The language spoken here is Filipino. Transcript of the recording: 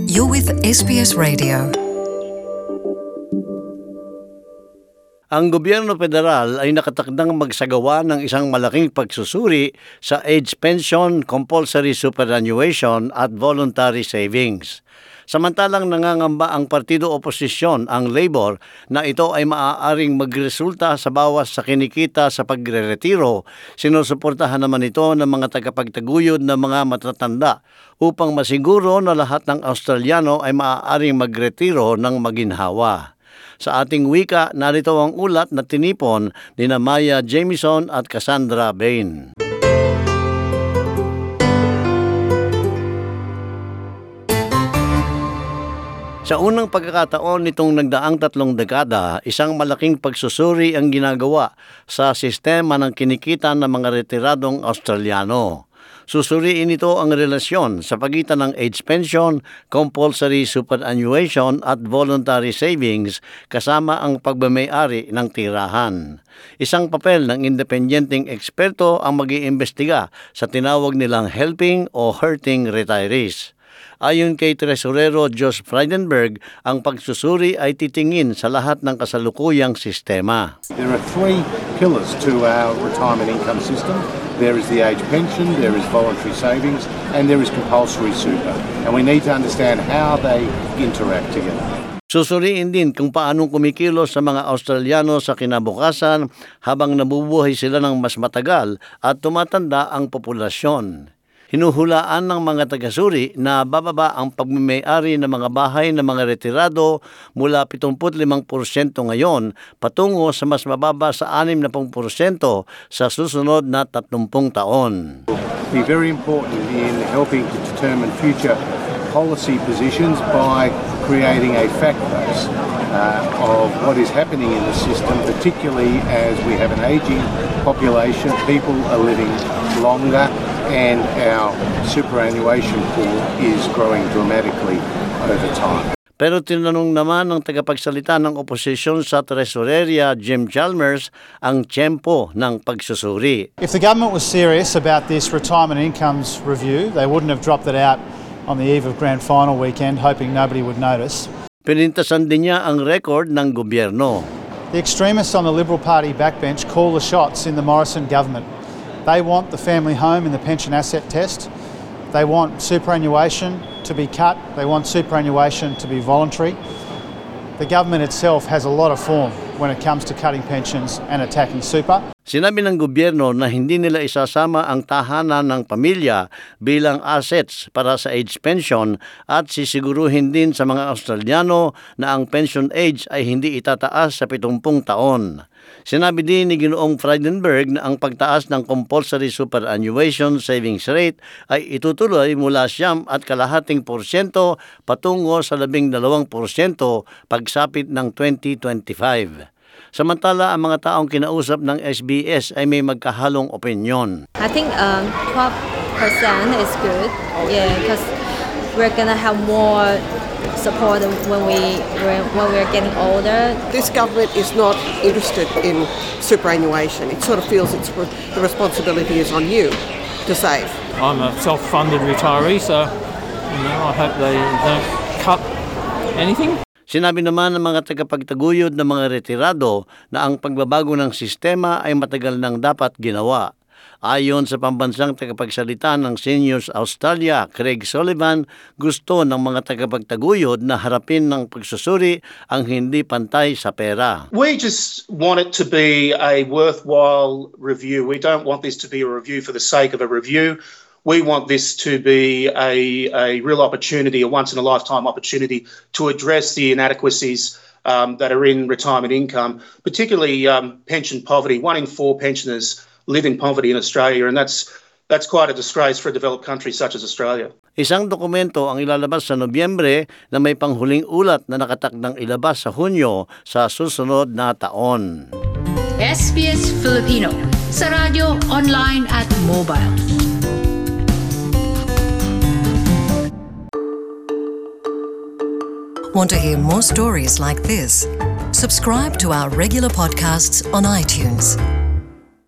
You're with SBS Radio. Ang gobyerno federal ay nakatakdang magsagawa ng isang malaking pagsusuri sa age pension, compulsory superannuation at voluntary savings. Samantalang nangangamba ang partido oposisyon, ang Labor, na ito ay maaaring magresulta sa bawas sa kinikita sa pagre-retiro, sinusuportahan naman ito ng mga tagapagtaguyod ng mga matatanda upang masiguro na lahat ng Australiano ay maaaring magretiro ng maginhawa. Sa ating wika, narito ang ulat na tinipon ni Maya Jamieson at Cassandra Bain. Sa unang pagkakataon nitong nagdaang 3 dekada, isang malaking pagsusuri ang ginagawa sa sistema ng kinikita ng mga retiradong Australiano. Susuriin ito ang relasyon sa pagitan ng age pension, compulsory superannuation at voluntary savings kasama ang pagmamay-ari ng tirahan. Isang papel ng independenteng eksperto ang mag-iimbestiga sa tinawag nilang helping o hurting retirees. Ayon kay Tresurero Josh Frydenberg, ang pagsusuri ay titingin sa lahat ng kasalukuyang sistema. There are 3 pillars to our retirement income system. There is the age pension, there is voluntary savings, and there is compulsory super. And we need to understand how they interact together. Susuriin din kung paanong kumikilos sa mga Australiano sa kinabukasan habang nabubuhay sila ng mas matagal at tumatanda ang populasyon. Hinuhulaan ng mga tagasuri na bababa ang pagmamay-ari ng mga bahay ng mga retirado mula 75% ngayon patungo sa mas mababa sa 60% sa susunod na 30 taon. Be very important in helping to determine future policy positions by creating a fact base of what is happening in the system, particularly as we have an aging population, people are living longer, and our superannuation pool is growing dramatically over time. Pero tinanong naman ng tagapagsalita ng oposisyon sa Tresoreria, Jim Chalmers, ang tiyempo ng pagsusuri. If the government was serious about this retirement incomes review, they wouldn't have dropped it out on the eve of grand final weekend, hoping nobody would notice. Pinintasan din niya ang record ng gobyerno. The extremists on the Liberal Party backbench call the shots in the Morrison government. They want the family home in the pension asset test. They want superannuation to be cut. They want superannuation to be voluntary. The government itself has a lot of form when it comes to cutting pensions and attacking super. Sinabi ng gobyerno na hindi nila isasama ang tahanan ng pamilya bilang assets para sa age pension at sisiguruhin din sa mga Australiano na ang pension age ay hindi itataas sa 70 taon. Sinabi din ni Ginoong Frydenberg na ang pagtaas ng compulsory superannuation savings rate ay itutuloy mula 9.5% patungo sa 12% pagsapit ng 2025. Samantala, ang mga taong kinausap ng SBS ay may magkahalong opinyon. I think 12% is good. Yeah, because we're gonna have more support when we're getting older. This government is not interested in superannuation. It sort of feels the responsibility is on you to save. I'm a self-funded retiree, so I hope they don't cut anything. Sinabi naman ng mga tagapagtaguyod ng mga retirado na ang pagbabago ng sistema ay matagal nang dapat ginawa. Ayon sa pambansang tagapagsalita ng Seniors Australia, Craig Sullivan, gusto ng mga tagapagtaguyod na harapin ng pagsusuri ang hindi pantay sa pera. We just want it to be a worthwhile review. We don't want this to be a review for the sake of a review. We want this to be a real opportunity, a once-in-a-lifetime opportunity to address the inadequacies that are in retirement income, particularly pension poverty. 1 in 4 pensioners live in poverty in Australia, and that's quite a disgrace for a developed country such as Australia. Isang dokumento ang ilalabas sa Nobyembre na may panghuling ulat na nakatakdang ilabas sa Hunyo sa susunod na taon. SBS Filipino sa radyo, online at mobile. Want to hear more stories like this? Subscribe to our regular podcasts on iTunes.